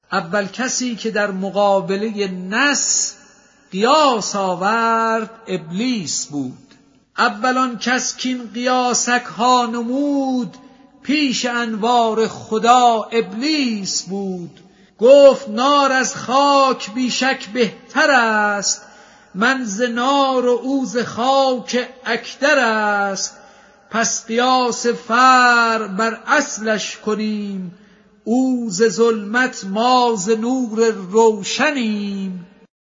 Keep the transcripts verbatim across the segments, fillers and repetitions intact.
اول کسی که در مقابله نص قیاس آورد ابلیس بود. اولان کس کین قیاسک ها نمود، پیش انوار خدا ابلیس بود. گفت نار از خاک بیشک بهتر است، من ز نار و او ز خاک اکدر است. پس قیاس فرع بر اصلش کنیم، او ز ظلمت ما ز نور روشنیم.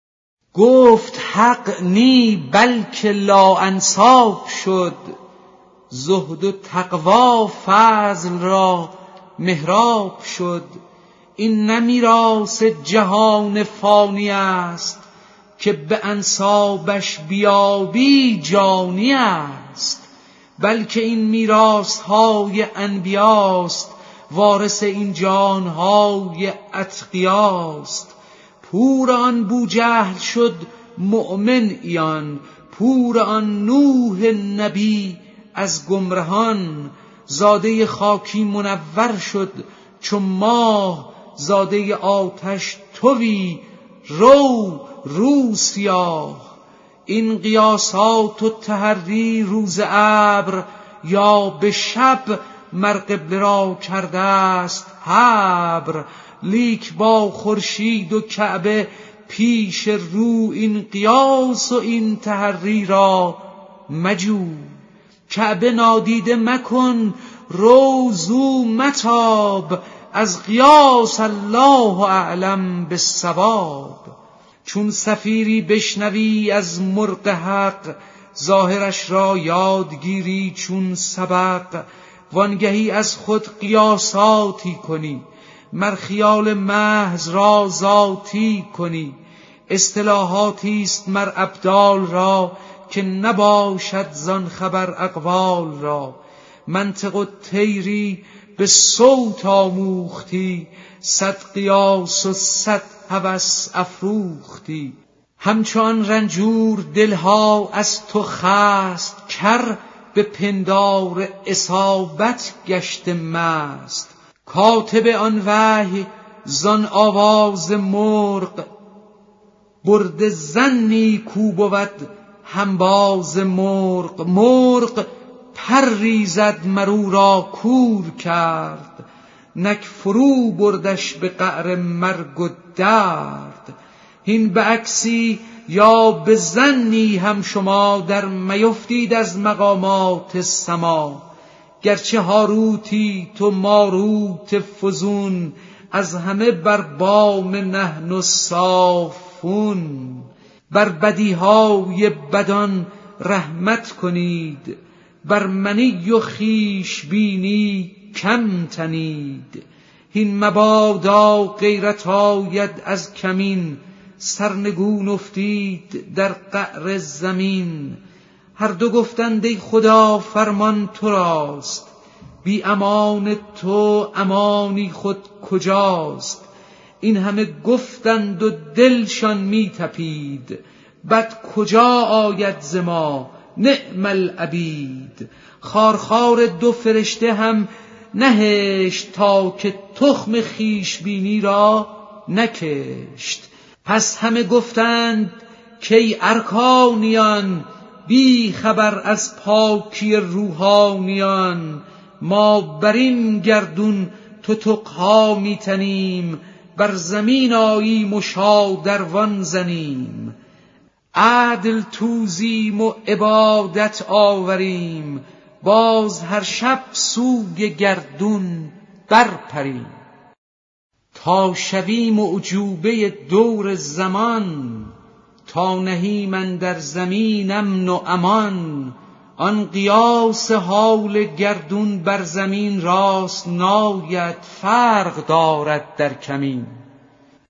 گفت حق نی بلکه لا انصاف شد، زهد و تقوا فضل را محراب شد. این نه میراث جهان فانی است، که به انصابش بیابی جانی است. بلکه این میراث های انبیاست، وارث این جان های اتقیاست. پور آن بوجهل شد مؤمن عیان، پور آن نوح نبی از گمرهان. زاده خاکی منور شد چون ماه، زاده آتش توی رو رو سیاه. این قیاسات و تحری روز ابر، یا به شب مر قبله را کرده است حبر. لیک با خورشید و کعبه پیش رو، این قیاس و این تحری را مجو. کعبه نادیده مکن رو زو متاب، از قیاس الله اعلم بالصواب. چون صفیری بشنوی از مرغ حق، ظاهرش را یادگیری چون سبق. وانگهی از خود قیاساتی کنی، مر خیال محض را ذاتی کنی. اصطلاحاتی است مر ابدال را، که نباشد زان خبر اقوال را. منطق و طیری به صوت آموختی، صد قیاس و صد هوس افروختی. همچون رنجور دلها از تو خست، کر به پندار اصابت گشته مست. کاتب آن وحی زان آواز مرغ، برد زنی کو بود همباز مرغ. مرغ پری زد مرو را کور کرد، نک فرو بردش به قعر مرگ و درد. هین به عکسی یا به ظنی هم شما، در میفتید از مقامات سما. گرچه هاروتی تو ماروت فزون، از همه بر بام نحن الصافون. بر بدیهای بدان رحمت کنید، بر منی و خویش بینی کم تنید. هین مبادا غیرت آید از کمین، سرنگون افتید در قعر زمین. هر دو گفتند ای خدا فرمان تو راست، بی امان تو امانی خود کجاست. این همه گفتند و دلشان می تپید، بد کجا آید ز ما نعم العبید. خارخار دو فرشته هم نهشت، تا که تخم خویش بینی را نکشت. پس همه گفتند کی ارکانیان، بی خبر از پاکی روحانیان. ما بر این گردون تتقها می تنیم، بر زمین آییم و شادروان زنیم. عدل توزیم و عبادت آوریم، باز هر شب سوی گردون برپریم. تا شویم اعجوبه دور زمان، تا نهیم اندر زمین امن و امان. آن قیاس حال گردون بر زمین راست ناید، فرق دارد در کمین.